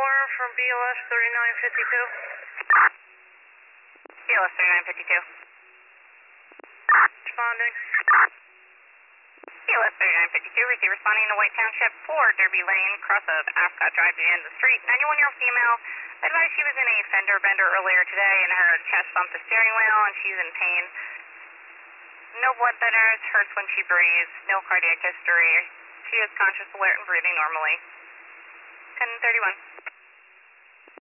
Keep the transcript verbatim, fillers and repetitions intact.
four from B L S thirty-nine fifty-two. B L S thirty-nine fifty-two. Responding. B L S thirty-nine fifty-two, receive responding to White Township four, Derby Lane, cross of Ascot Drive to the end of the street. ninety-one-year-old female advised she was in a fender bender earlier today and her chest bumped the steering wheel and she's in pain. No blood thinners, hurts when she breathes, no cardiac history. She is conscious, alert, and breathing normally. ten thirty-one.